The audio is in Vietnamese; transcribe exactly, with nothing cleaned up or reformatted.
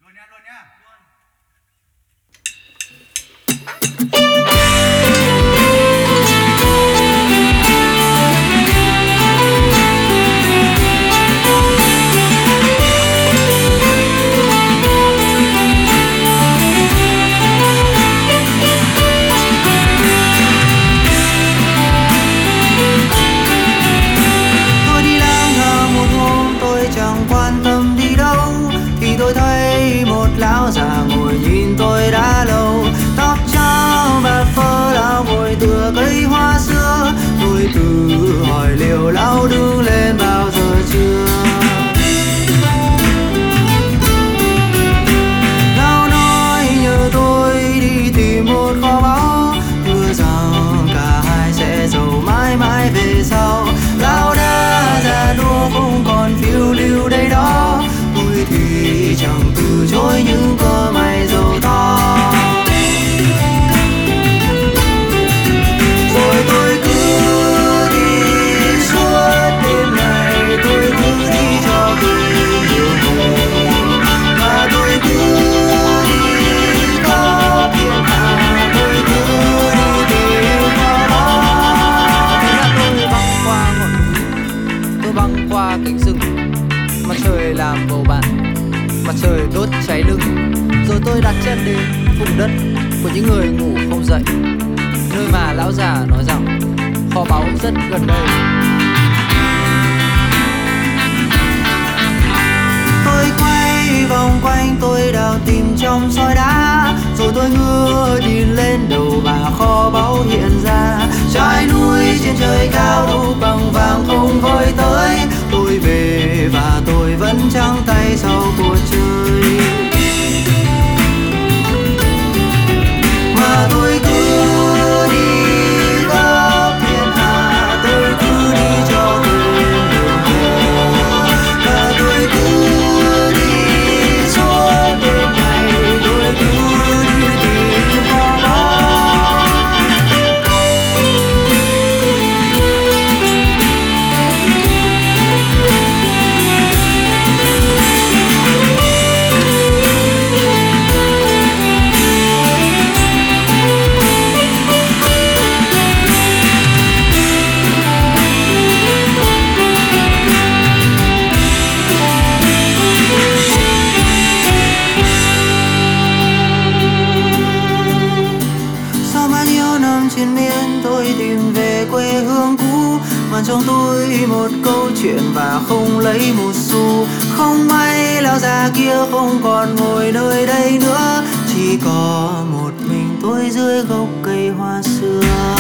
Luôn nha, luôn nha. Luôn. Tôi đi lang thang một hôm tôi chẳng quan tâm đi đâu, thì tôi thấy một lão già ngồi nhìn tôi đã lâu. Tóc trắng và phơ lão ngồi tựa cây hoa xưa. Tôi tự hỏi liệu lão đứng lên bao giờ chưa. Lão nói nhờ tôi đi tìm một kho báu, hứa rằng cả hai sẽ giàu mãi mãi về sau. Lão đã già nua không còn phiêu lưu đây đó, tôi thì chẳng từ chối những cơ may giàu to. Rồi tôi cứ đi suốt đêm này, tôi cứ đi cho người nhiều người, và tôi cứ đi có thiên hạ, tôi cứ đi tìm kho báu. Thế là tôi băng qua ngọn núi, tôi băng qua cánh rừng, mặt trời làm bầu bạn, mặt trời đốt cháy lưng. Rồi tôi đặt chân đến vùng đất của những người ngủ không dậy, nơi mà lão già nói rằng kho báu rất gần đây. Tôi quay vòng quanh, tôi đào tìm trong sỏi đá, rồi tôi ngước nhìn lên đầu và kho báu hiện ra. Trái núi trên trời cao đủ bằng vàng không vơi tới, tôi về và tôi vẫn trắng tay sau cuộc chơi. Mà tôi cứ đi khắp thiên hạ, tôi cứ đi cho quên đường về, và tôi cứ đi suốt đêm này, tôi cứ đi tìm kho báu. Sau bao nhiêu năm triền miên tôi tìm về quê hương cũ, mà trong tôi một câu chuyện và không lấy một xu. Không may lão già kia không còn ngồi nơi đây nữa, chỉ có một mình tôi dưới gốc cây hoa xưa.